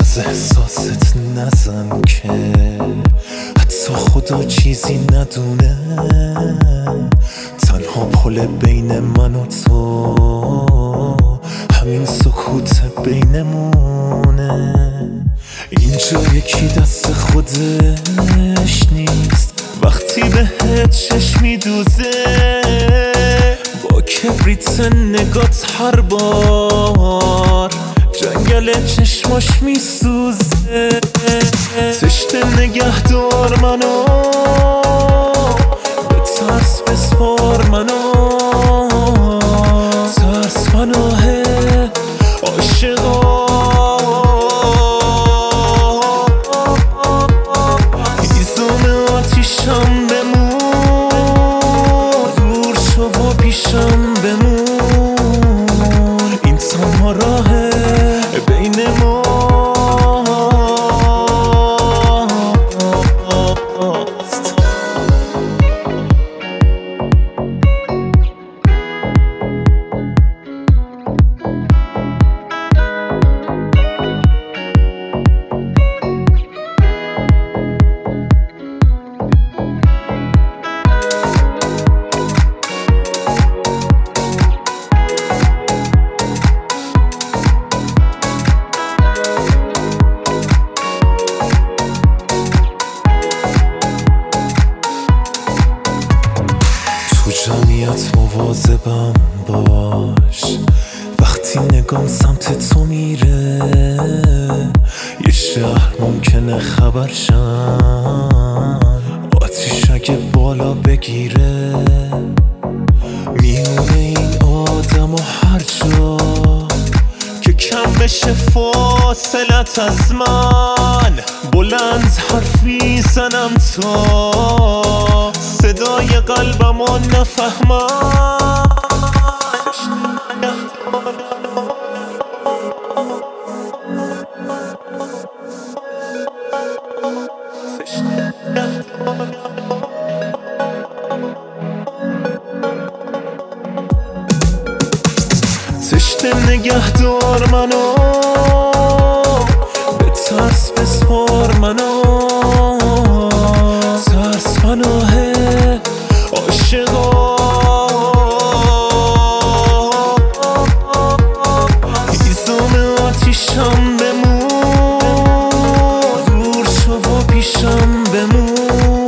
از احساست نزن که حتی خدا چیزی ندونه. تنها پل بین من و تو همین سکوت بینمونه. اینجا یکی دست خودش نیست وقتی بهت چشم میدوزه. با کبریت نگات هر بار جنگل چشماش میسوزه. تشت نگه دار منو، به ترس بسپار منو. ترس پناه عاشقا، هیزم آتیشم بمون. دور شو و پیشم بمون. این تنها راهه بین ما. جمعیت مواظبم باش وقتی نگام سمت تو میره. یه شهر ممکنه خبرشن آتیش اگه بالا بگیره. میونه این آدم و هر جا که کم بشه فاصلت از من. بلند حرفی زنم تا صدای قلبمو نفهمن. تشت نگه دار منو، به ترس بسپار منو. ترس پناه عاشقا، هیزم آتیشم بمون. دور شو و پیشم بمون.